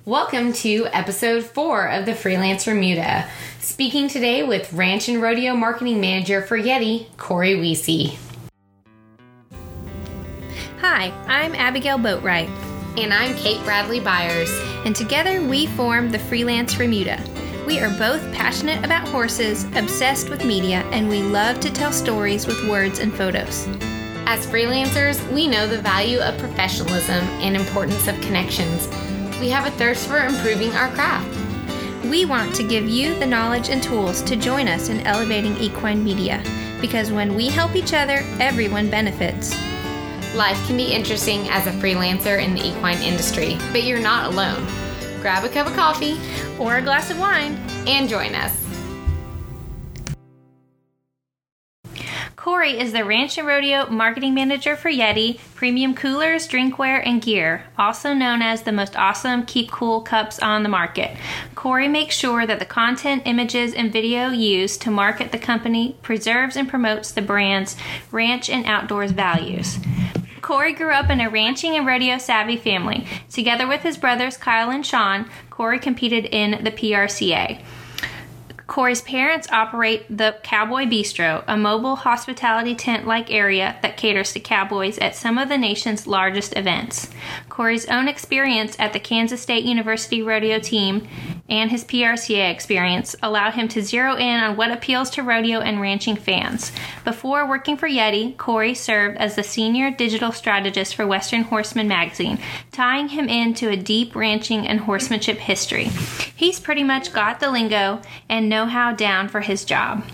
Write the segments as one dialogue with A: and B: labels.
A: Welcome to episode 4 of the Freelance Remuda. Speaking today with Ranch and Rodeo Marketing Manager for Yeti, Corey Weesey.
B: Hi, I'm Abigail Boatwright.
A: And I'm Kate Bradley Byers.
B: And together we form the Freelance Remuda. We are both passionate about horses, obsessed with media, and we love to tell stories with words and photos.
A: As freelancers, we know the value of professionalism and importance of connections. We have a thirst for improving our craft.
B: We want to give you the knowledge and tools to join us in elevating equine media, because when we help each other, everyone benefits.
A: Life can be interesting as a freelancer in the equine industry, but you're not alone. Grab a cup of coffee
B: or a glass of wine
A: and join us.
B: Corey is the Ranch and Rodeo Marketing Manager for Yeti, premium coolers, drinkware, and gear, also known as the most awesome Keep Cool cups on the market. Corey makes sure that the content, images, and video used to market the company preserves and promotes the brand's ranch and outdoors values. Corey grew up in a ranching and rodeo savvy family. Together with his brothers Kyle and Sean, Corey competed in the PRCA. Corey's parents operate the Cowboy Bistro, a mobile hospitality tent-like area that caters to cowboys at some of the nation's largest events. Corey's own experience at the Kansas State University rodeo team and his PRCA experience allowed him to zero in on what appeals to rodeo and ranching fans. Before working for Yeti, Corey served as the senior digital strategist for Western Horseman magazine, tying him into a deep ranching and horsemanship history. He's pretty much got the lingo and know-how down for his job.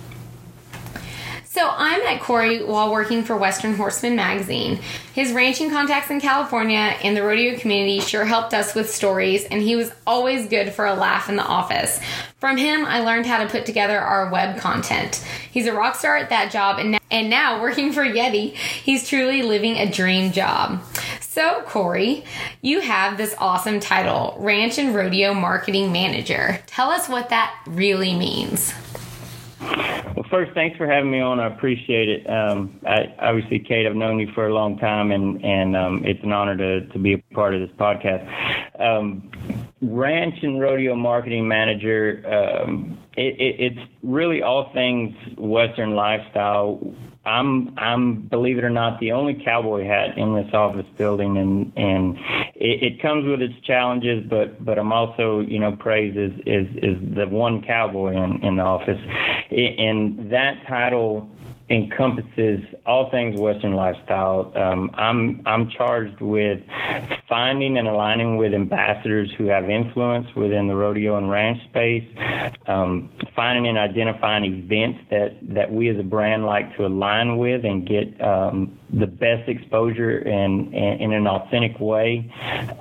A: So I met Corey while working for Western Horseman magazine. His ranching contacts in California and the rodeo community sure helped us with stories, and he was always good for a laugh in the office. From him, I learned how to put together our web content. He's a rock star at that job, and now working for Yeti, he's truly living a dream job. So, Corey, you have this awesome title, Ranch and Rodeo Marketing Manager. Tell us what that really means.
C: Well, first, thanks for having me on. I appreciate it. Obviously, Kate, I've known you for a long time, and it's an honor to be a part of this podcast. Ranch and Rodeo Marketing Manager, it's really all things Western lifestyle. I'm believe it or not, the only cowboy hat in this office building, and it comes with its challenges, but I'm also, praised as the one cowboy in the office, and that title encompasses all things Western lifestyle. I'm charged with finding and aligning with ambassadors who have influence within the rodeo and ranch space, finding and identifying events that we as a brand like to align with and get the best exposure in an authentic way,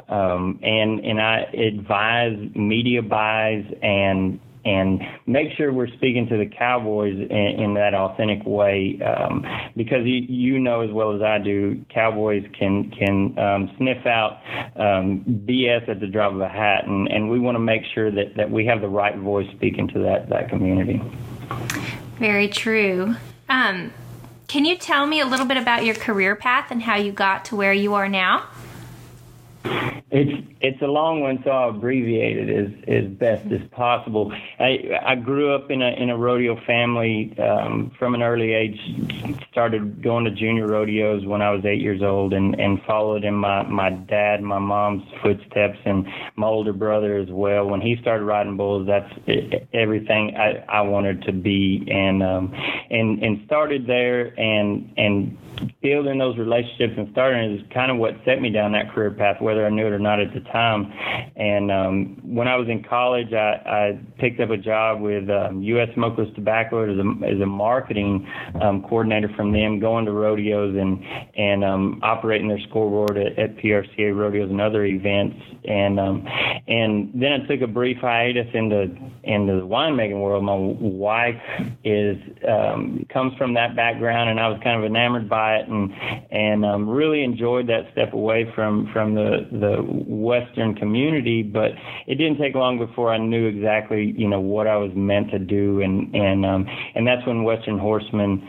C: and I advise media buys and make sure we're speaking to the cowboys in that authentic way, because you know as well as I do, cowboys can sniff out BS at the drop of a hat, and we want to make sure that we have the right voice speaking to that community.
B: Very true. Can you tell me a little bit about your career path and how you got to where you are now?
C: It's a long one, so I'll abbreviate it as best as possible. I grew up in a rodeo family from an early age. Started going to junior rodeos when I was 8 years old, and followed in my dad, my mom's footsteps, and my older brother as well. When he started riding bulls, that's everything I wanted to be, and started there, and building those relationships and starting is kind of what set me down that career path, whether I knew it or not at the time. And when I was in college, I picked up a job with U.S. Smokeless Tobacco as a marketing coordinator from them, going to rodeos and operating their scoreboard at PRCA rodeos and other events. And then I took a brief hiatus into the winemaking world. My wife comes from that background, and I was kind of enamored by it, and really enjoyed that step away from the Western community. But it didn't take long before I knew exactly what I was meant to do, and that's when Western Horseman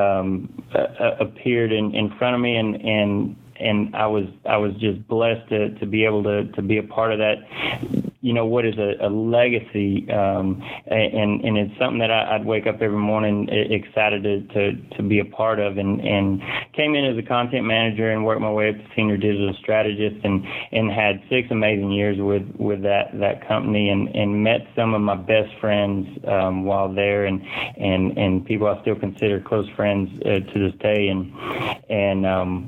C: appeared in front of me, and I was just blessed to be able to be a part of that what is a legacy, and it's something that I'd wake up every morning excited to be a part of, and came in as a content manager and worked my way up to senior digital strategist, and had 6 amazing years with that company, and met some of my best friends while there, and people I still consider close friends to this day, and in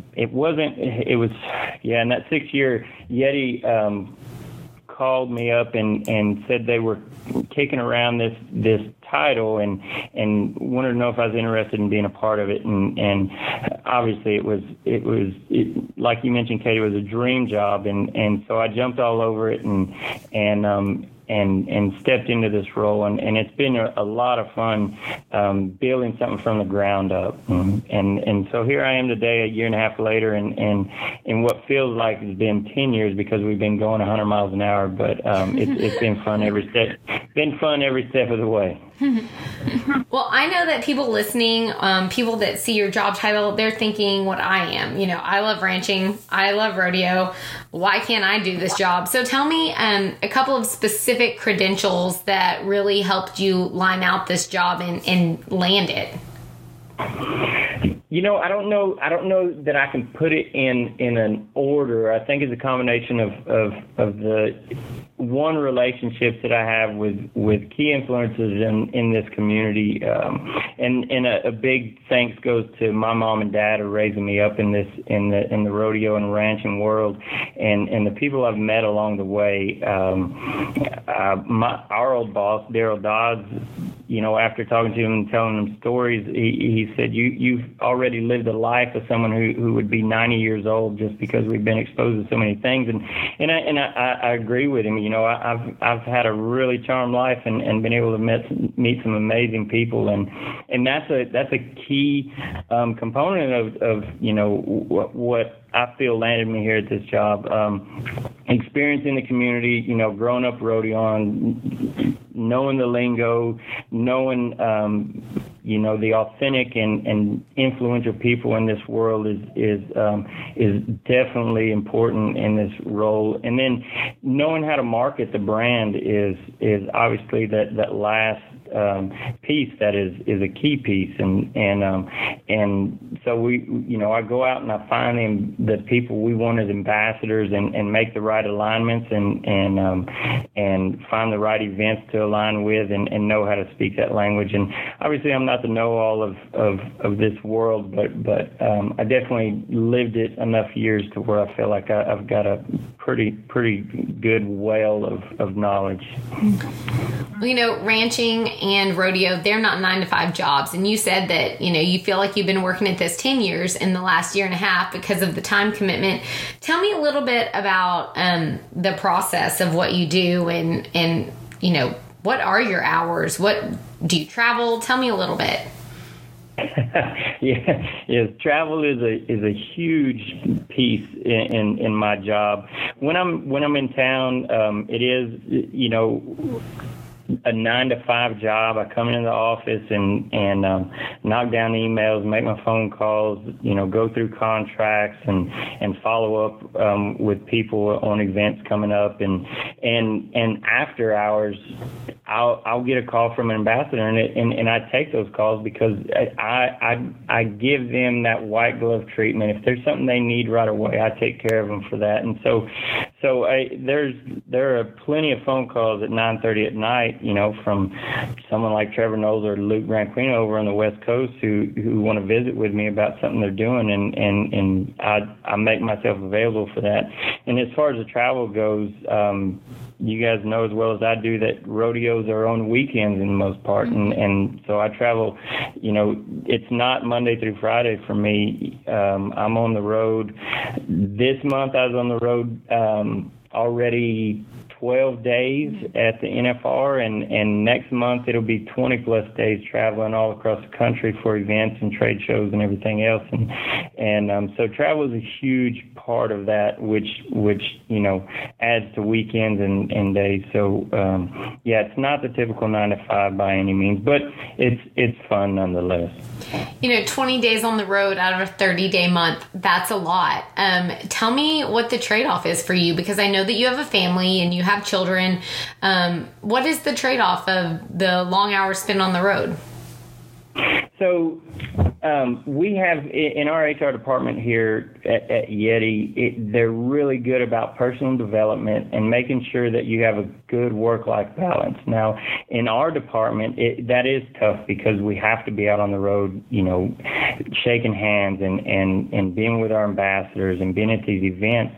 C: that 6 year, Yeti called me up and said they were kicking around this title and wanted to know if I was interested in being a part of it, and obviously it was like you mentioned, Katie, it was a dream job, and so I jumped all over it and stepped into this role, and it's been a lot of fun building something from the ground up, and so here I am today, a year and a half later, and in what feels like it's been 10 years because we've been going 100 miles an hour, but it's been fun every step of the way.
A: Well, I know that people listening, people that see your job title, they're thinking what I am. I love ranching. I love rodeo. Why can't I do this job? So tell me a couple of specific credentials that really helped you line out this job and land it.
C: I don't know that I can put it in an order. I think it's a combination of the relationships that I have with key influences in this community, and a big thanks goes to my mom and dad who raising me up in the rodeo and ranching world, and the people I've met along the way. Our old boss, Daryl Dodds, after talking to him and telling him stories, he said, you've already lived a life of someone who would be 90 years old just because we've been exposed to so many things. And I agree with him. I've had a really charmed life and been able to meet some amazing people. And that's a key component of what I feel landed me here at this job. Experience in the community, growing up rodeoing, knowing the lingo, knowing, the authentic and influential people in this world is definitely important in this role. And then knowing how to market the brand is obviously that last piece that is a key piece, and so I go out and I find the people we want as ambassadors and make the right alignments and find the right events to align with and know how to speak that language. And obviously I'm not the know-all of this world, but I definitely lived it enough years to where I feel like I've got a pretty good well of knowledge.
A: Well, ranching and rodeo, they're not 9-to-5 jobs. And you said that, you feel like you've been working at this 10 years in the last year and a half because of the time commitment. Tell me a little bit about the process of what you do and what are your hours? What do you travel? Tell me a little bit.
C: Yes, travel is a huge piece in my job. When I'm in town, it is, a 9-to-5 job. I come into the office and knock down emails, make my phone calls, go through contracts and follow up with people on events coming up, and after hours I'll get a call from an ambassador and I take those calls because I give them that white glove treatment. If there's something they need right away, I take care of them for that. And so there are plenty of phone calls at 9:30 at night, from someone like Trevor Knowles or Luke Branquino over on the West Coast who want to visit with me about something they're doing, and I make myself available for that. And as far as the travel goes, you guys know as well as I do that rodeos are on weekends in the most part, and so I travel. It's not Monday through Friday for me. I'm on the road. This month I was on the road already 12 days at the NFR, and next month it'll be 20 plus days traveling all across the country for events and trade shows and everything else, and so travel is a huge part of that, which adds to weekends and days. So it's not the typical 9-to-5 by any means, but it's fun nonetheless.
A: 20 days on the road out of a 30-day month, that's a lot. Tell me what the trade-off is for you, because I know that you have a family and you have children. What is the trade-off of the long hours spent on the road?
C: So we have in our HR department here at Yeti, they're really good about personal development and making sure that you have a good work-life balance. Now, in our department, that is tough because we have to be out on the road, shaking hands and being with our ambassadors and being at these events.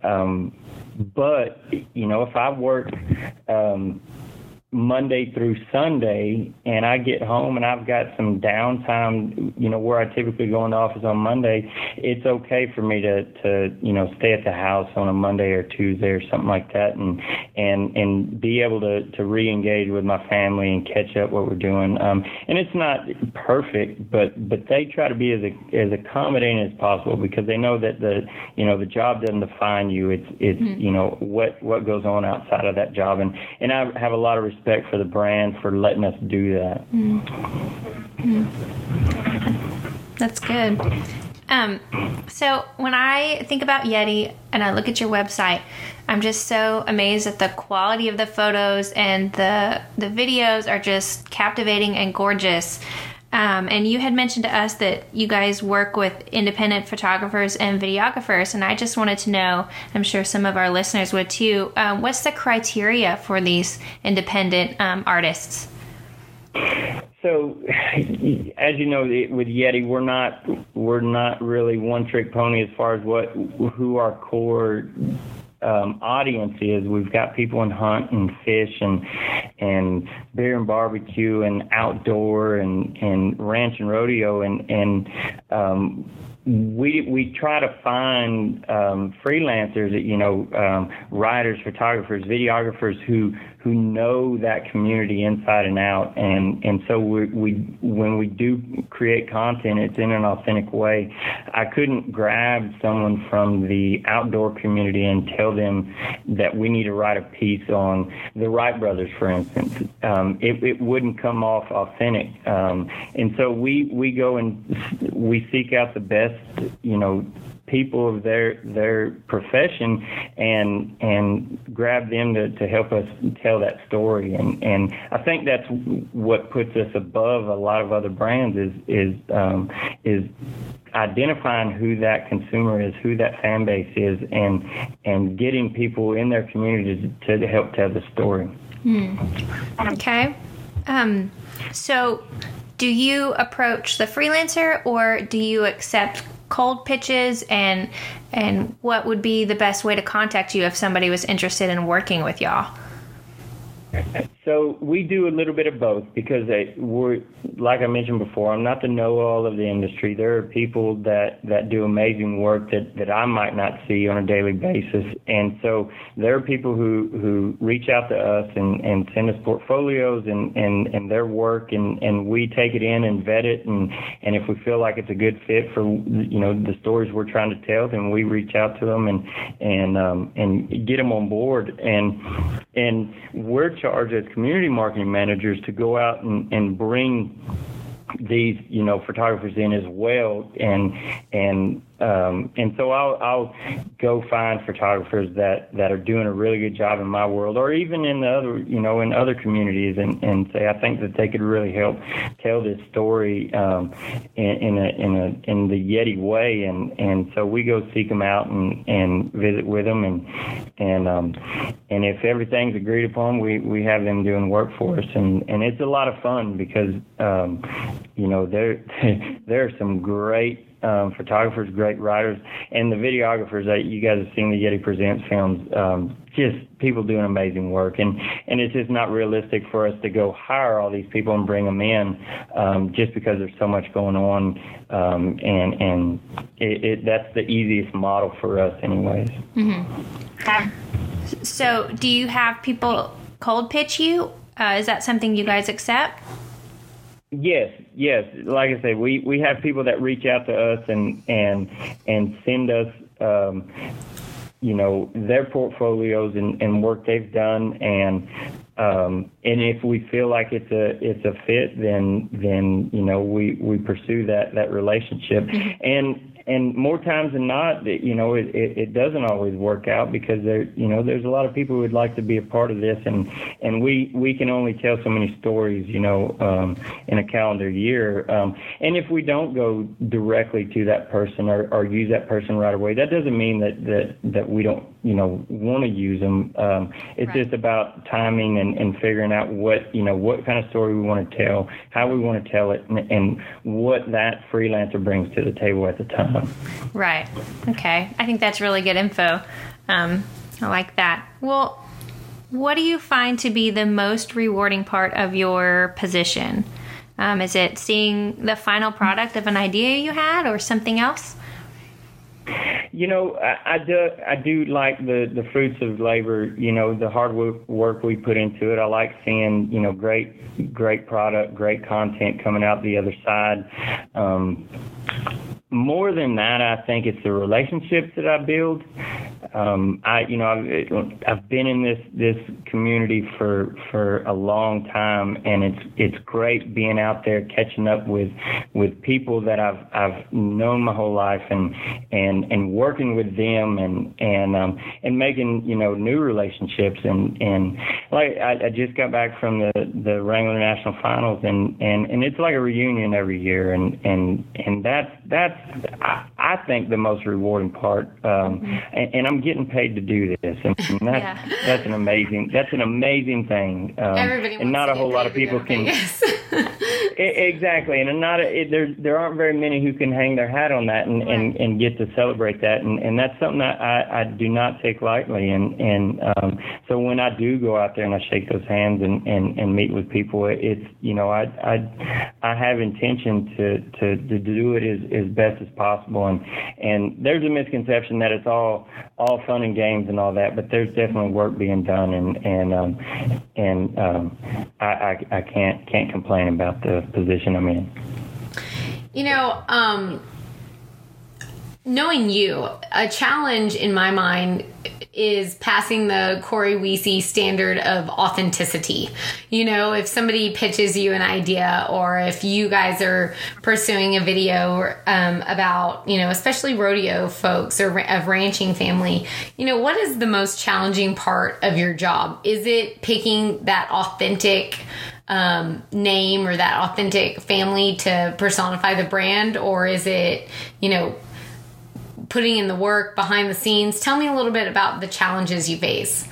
C: But, if I work Monday through Sunday and I get home and I've got some downtime, where I typically go in the office on Monday, it's okay for me to stay at the house on a Monday or Tuesday or something like that and be able to re-engage with my family and catch up what we're doing. And it's not perfect, but they try to be as accommodating as possible because they know that the job doesn't define you. It's what goes on outside of that job. And I have a lot of respect for the brand for letting us do that.
B: That's good. So when I think about Yeti and I look at your website, I'm just so amazed at the quality of the photos, and the videos are just captivating and gorgeous. And you had mentioned to us that you guys work with independent photographers and videographers, and I just wanted to know, I'm sure some of our listeners would too, what's the criteria for these independent artists?
C: So, as you know, with Yeti, we're not really one-trick pony as far as who our core audience is. We've got people in hunt and fish and beer and barbecue and outdoor and ranch and rodeo and we try to find freelancers, writers, photographers, videographers who know that community inside and out, and so when we do create content, it's in an authentic way. I couldn't grab someone from the outdoor community and tell them that we need to write a piece on the Wright brothers, for instance. It wouldn't come off authentic, and so we go and we seek out the best, people of their profession and grab them to help us tell that story, and I think that's what puts us above a lot of other brands is identifying who that consumer is, who that fan base is, and getting people in their communities to help tell the story.
B: Okay. So do you approach the freelancer, or do you accept cold pitches, and what would be the best way to contact you if somebody was interested in working with y'all?
C: So we do a little bit of both because we're, like I mentioned before, I'm not the know-all of the industry. There are people that do amazing work that I might not see on a daily basis. And so there are people who reach out to us and send us portfolios and their work, and we take it in and vet it. And if we feel like it's a good fit for, the stories we're trying to tell, then we reach out to them and get them on board. And we're charged as community marketing managers to go out and bring these, photographers in as well, and so I'll go find photographers that are doing a really good job in my world, or even in the other, in other communities, and say I think that they could really help tell this story in the Yeti way, and so we go seek them out and visit with them, and if everything's agreed upon, we have them doing work for us, and it's a lot of fun because there are some great photographers, great writers, and the videographers that you guys have seen the Yeti Presents films, just people doing amazing work, and it's just not realistic for us to go hire all these people and bring them in just because there's so much going on, and that's the easiest model for us anyways.
B: Mm-hmm. So do you have people cold pitch you? Is that something you guys accept?
C: Yes. Like I say, we have people that reach out to us and send us, their portfolios and work they've done, and if we feel like it's a fit, then we pursue that relationship. Mm-hmm. and more times than not, it doesn't always work out because there's a lot of people who would like to be a part of this, and we can only tell so many stories, in a calendar year. And if we don't go directly to that person or use that person right away, that doesn't mean that we don't, want to use them. It's just about timing and figuring out what kind of story we want to tell, how we want to tell it, and what that freelancer brings to the table at the time.
B: Right. Okay. I think that's really good info. I like that. Well, what do you find to be the most rewarding part of your position? Is it seeing the final product of an idea you had or something else?
C: I do like the fruits of labor, the hard work we put into it. I like seeing, great product, great content coming out the other side. More than that, I think it's the relationships that I build. I've been in this community for a long time, and it's great being out there catching up with people that I've known my whole life, and working with them, and making new relationships, and like I just got back from the Wrangler National Finals, and it's like a reunion every year, and that's I think the most rewarding part, and I'm getting paid to do this, and that's an amazing thing.
A: Everybody wants
C: and not
A: to
C: a whole lot of people can. Exactly, and there aren't very many who can hang their hat on that and get to celebrate that, and that's something that I do not take lightly, and so when I do go out there and I shake those hands and meet with people, it's I have intention to do it as best as possible, and there's a misconception that it's all fun and games and all that, but there's definitely work being done, and I can't complain about the position I'm in.
A: Knowing you, a challenge in my mind is passing the Corey Weese standard of authenticity. If somebody pitches you an idea, or if you guys are pursuing a video about, especially rodeo folks or of ranching family, what is the most challenging part of your job? Is it picking that authentic name or that authentic family to personify the brand, or is it, putting in the work behind the scenes? Tell me a little bit about the challenges you face.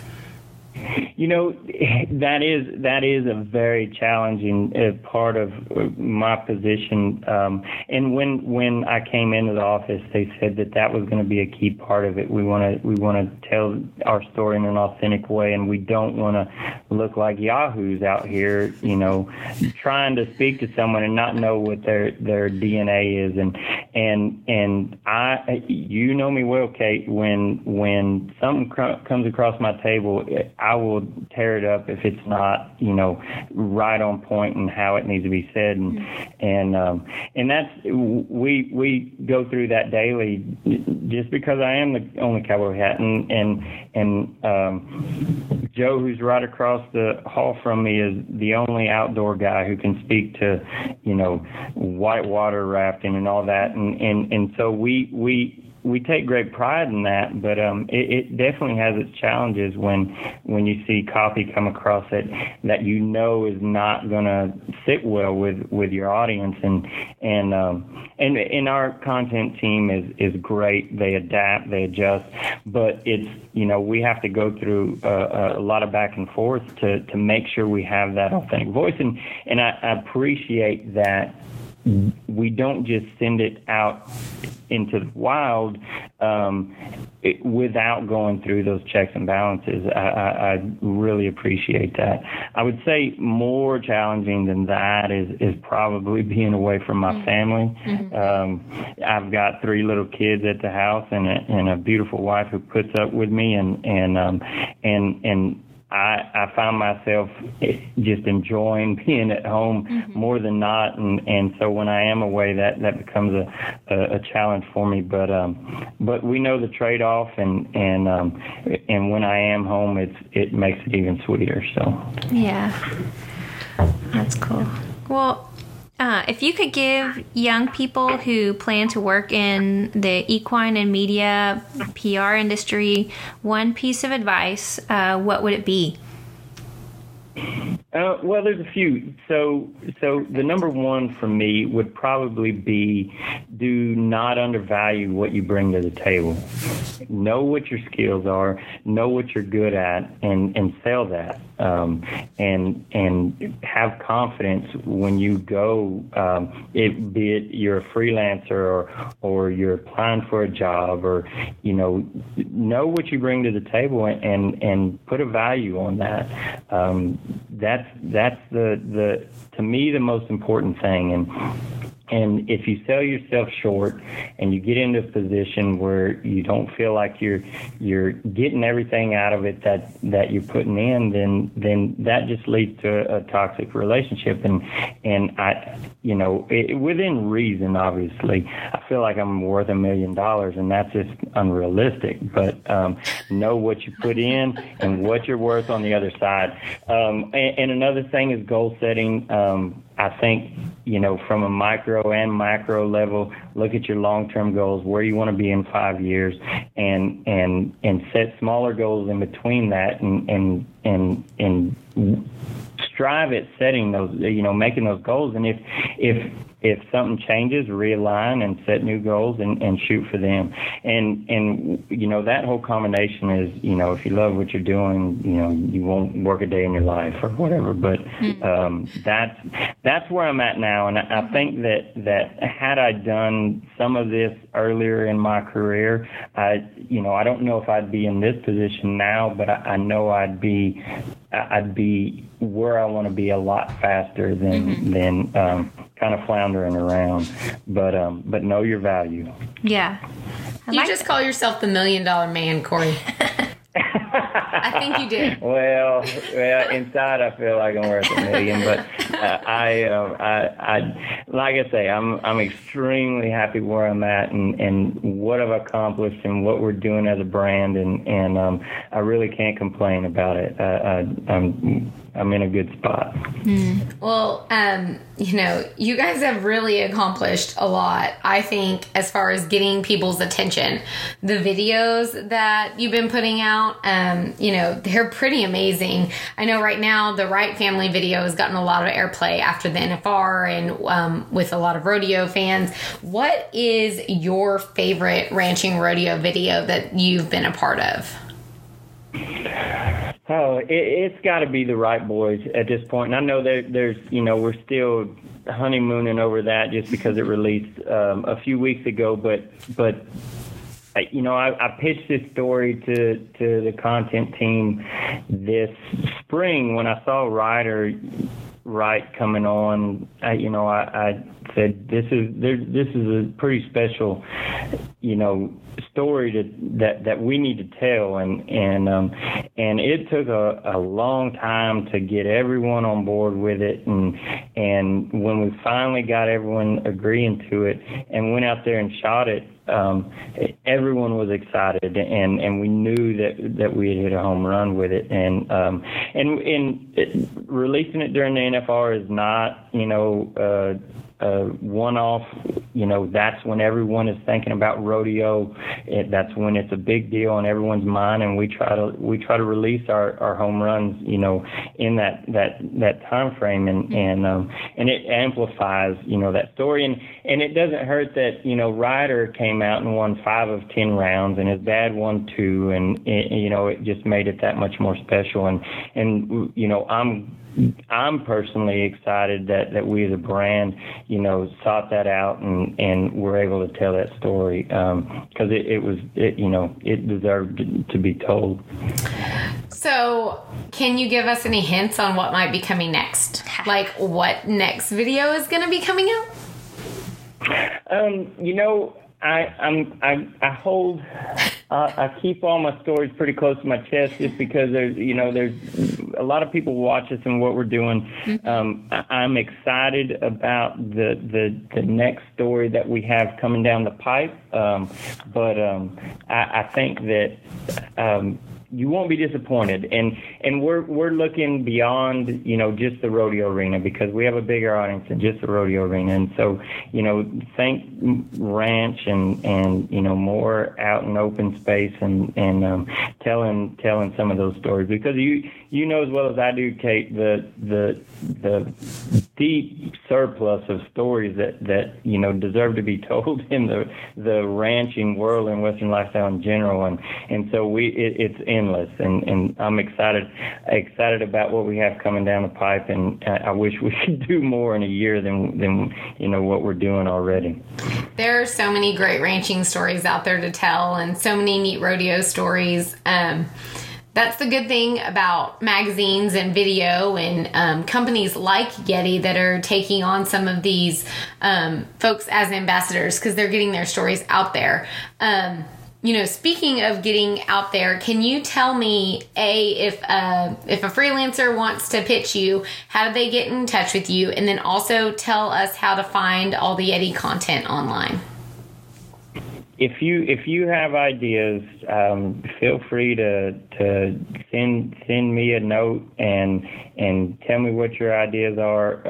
C: That is a very challenging part of my position. And when I came into the office, they said that was going to be a key part of it. We want to tell our story in an authentic way, and we don't want to look like yahoos out here, trying to speak to someone and not know what their DNA is. And I, know me well, Kate. When something comes across my table, I will tear it up if it's not, right on point and how it needs to be said, and that's we go through that daily. Just because I am the only cowboy hat, and Joe, who's right across the hall from me, is the only outdoor guy who can speak to, whitewater rafting and all that, and so we take great pride in that, but it definitely has its challenges when you see copy come across it that is not going to sit well with your audience, and our content team is great. They adapt, they adjust, but it's we have to go through a lot of back and forth to make sure we have that authentic voice, and I appreciate that. We don't just send it out into the wild without going through those checks and balances. I really appreciate that. I would say more challenging than that is probably being away from my family. I've got 3 little kids at the house and a beautiful wife who puts up with me, and I find myself just enjoying being at home more than not, and so when I am away, that becomes a challenge for me. But we know the trade-off, and when I am home, it makes it even sweeter. So
B: yeah, that's cool. Well, If you could give young people who plan to work in the equine and media PR industry one piece of advice, what would it be?
C: Well, there's a few. So the number one for me would probably be, do not undervalue what you bring to the table. Know what your skills are, know what you're good at, and sell that. And have confidence when you go, be it you're a freelancer or you're applying for a job, or know what you bring to the table and put a value on that. That's the to me the most important thing. And if you sell yourself short and you get into a position where you don't feel like you're getting everything out of it that you're putting in, then that just leads to a toxic relationship. And I, within reason, obviously, I feel like I'm worth $1 million, and that's just unrealistic. But know what you put in and what you're worth on the other side. And another thing is goal setting. I think, from a micro and macro level, look at your long-term goals, where you want to be in 5 years, and set smaller goals in between that, and strive at setting those, making those goals. And if something changes, realign and set new goals and shoot for them. And that whole combination is, if you love what you're doing, you won't work a day in your life or whatever. But that's where I'm at now. And I think that had I done some of this earlier in my career, I don't know if I'd be in this position now, but I know I'd be where I want to be a lot faster than kind of floundering around. But know your value.
B: Yeah.
A: You just call yourself the $1 million man, Corey. I think you did.
C: Well, inside I feel like I'm worth $1 million, but I like I say, I'm extremely happy where I'm at and what I've accomplished and what we're doing as a brand, and I really can't complain about it. I'm in a good spot.
A: Well, you guys have really accomplished a lot, I think, as far as getting people's attention. The videos that you've been putting out, they're pretty amazing. I know right now the Wright family video has gotten a lot of airplay after the NFR and with a lot of rodeo fans. What is your favorite ranching rodeo video that you've been a part of?
C: Oh, it's got to be the Wright boys at this point. And I know there's, we're still honeymooning over that just because it released a few weeks ago. But I pitched this story to the content team this spring when I saw Wright coming on. I said this is a pretty special, story that we need to tell, and it took a long time to get everyone on board with it, and when we finally got everyone agreeing to it and went out there and shot it, everyone was excited, and we knew that we had hit a home run with it, and releasing it during the NFR is not one-off. That's when everyone is thinking about rodeo. That's when it's a big deal on everyone's mind, and we try to release our home runs, in that time frame, and it amplifies, that story, and it doesn't hurt that Ryder came out and won 5 of 10 rounds, and his dad won 2, and it just made it that much more special, and I'm personally excited that we as a brand, sought that out and were able to tell that story, because it deserved to be told.
A: So, can you give us any hints on what might be coming next? Like, what next video is going to be coming out? I keep all my stories pretty close to my chest just because there's a lot of people watch us and what we're doing. I'm excited about the next story that we have coming down the pipe. But I think that
C: you won't be disappointed. And we're looking beyond, just the rodeo arena, because we have a bigger audience than just the rodeo arena. And so, think ranch and more out in open space and telling some of those stories, because you know as well as I do, Kate, the deep surplus of stories that deserve to be told in the ranching world and Western lifestyle in general, and so it's endless, and I'm excited about what we have coming down the pipe, and I wish we could do more in a year than what we're doing already.
A: There are so many great ranching stories out there to tell, and so many neat rodeo stories. That's the good thing about magazines and video and companies like Yeti that are taking on some of these folks as ambassadors, because they're getting their stories out there. Speaking of getting out there, can you tell me, if a freelancer wants to pitch you, how do they get in touch with you? And then also tell us how to find all the Yeti content online.
C: If you have ideas, feel free to send me a note and tell me what your ideas are,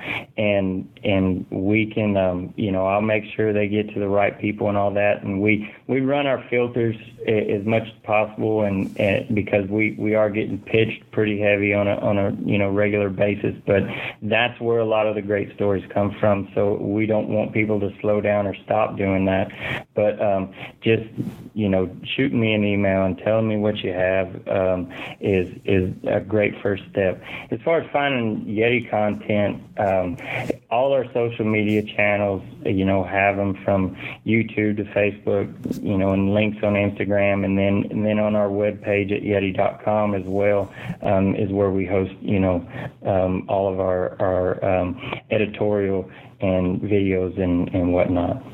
C: and we can I'll make sure they get to the right people and all that. And we run our filters as much as possible, and because we are getting pitched pretty heavy on a regular basis, but that's where a lot of the great stories come from. So we don't want people to slow down or stop doing that, but just shooting me an email and telling me what you have is a great first step. As far as finding Yeti content, all our social media channels, have them from YouTube to Facebook, and links on Instagram, and then on our webpage at Yeti.com as well, is where we host, all of our editorial and videos and whatnot.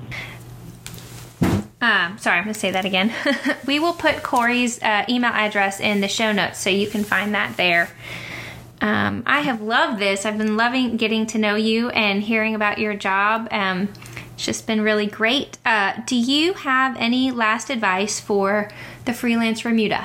B: Sorry, I'm going to say that again. We will put Corey's email address in the show notes, so you can find that there. I have loved this. I've been loving getting to know you and hearing about your job. It's just been really great. Do you have any last advice for the Freelance Remuda?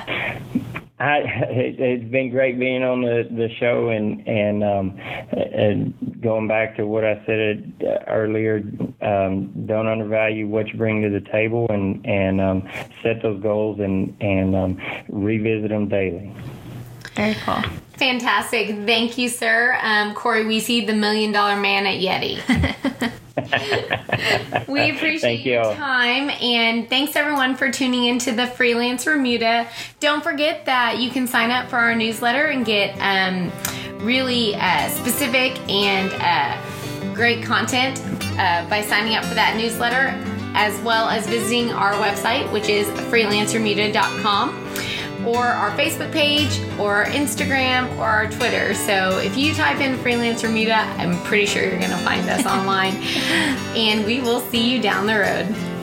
C: It's been great being on the show, and going back to what I said earlier, don't undervalue what you bring to the table, and set those goals and revisit them daily.
B: Very cool.
A: Fantastic. Thank you, sir. Corey Wiese, the $1 Million Man at Yeti. We appreciate your time, and thanks everyone for tuning into the Freelance Remuda. Don't forget that you can sign up for our newsletter and get really specific and great content by signing up for that newsletter, as well as visiting our website, which is freelanceremuda.com, or our Facebook page, or our Instagram, or our Twitter. So if you type in Freelance Remuda, I'm pretty sure you're going to find us online. And we will see you down the road.